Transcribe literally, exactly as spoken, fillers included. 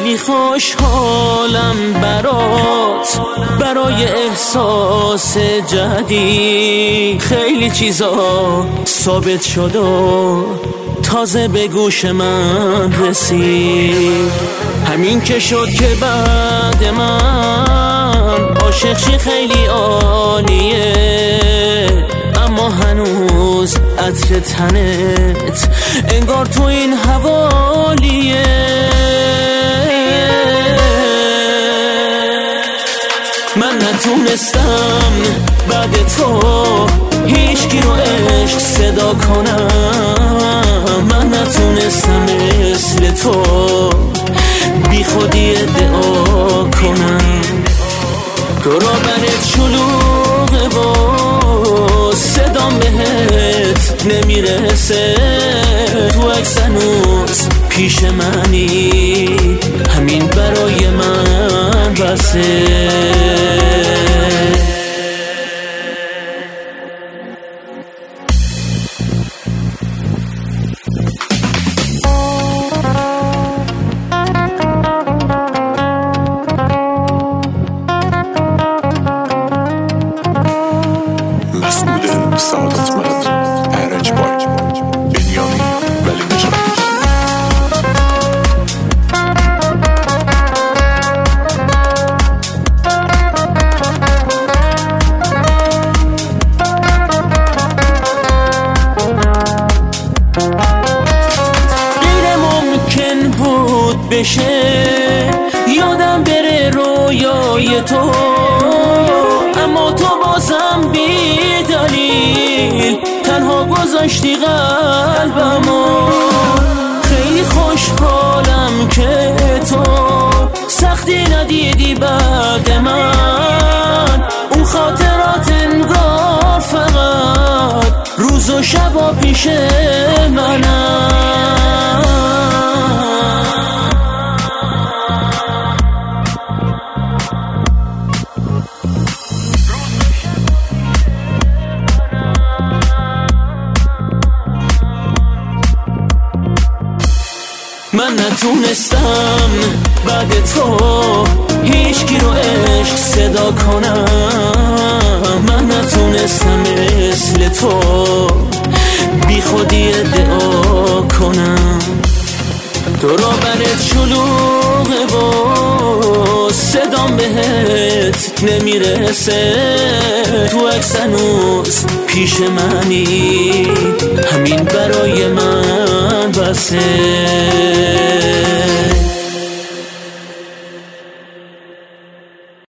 خیلی خوشحالم برات، برای احساس جدید. خیلی چیزا ثابت شد و تازه به گوش من رسید. همین که شد که بعد من عاشق شی خیلی عالیه، اما هنوز عطر تنت انگار تو این حوالیه. من نتونستم بعد تو هیچکی رو عشق صدا کنم. من نتونستم مثل تو بی خودی ادعا کنم. تو را برت شلوغه و صدام بهت نمیرسه. تو عکس هنوز پیش منی، همین برای من بسه. سعادتمند ارنج بای بنیامین ولی نژاد. غیر ممکن بود بشه یادم بره رویای تو، اما تو بازم بی دلیل تنها گذاشتی قلبمو. خیلی خوشحالم که تو سختی ندیدی بعد من. اون خاطرات انگار فقط روز و شبا پیش منم. من نتونستم بعد تو هیچکی رو عشق صدا کنم. من نتونستم مثل تو بی خودی ادعا کنم. تو را برت شلوغه و صدام بهت نمیرسه. تو عکس هنوز پیش منی، همین برای من بسه.